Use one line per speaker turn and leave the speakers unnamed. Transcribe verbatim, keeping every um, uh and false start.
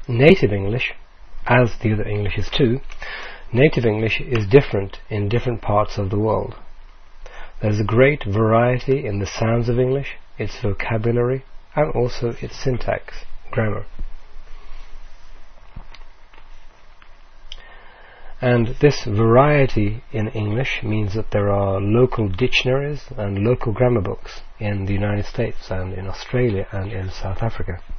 native English, as the other English is too, native English is different in different parts of the world. There's a great variety in the sounds of English, its vocabulary, and also its syntax, grammar. And this variety in English means that there are local dictionaries and local grammar books in the United States and in Australia and in South Africa.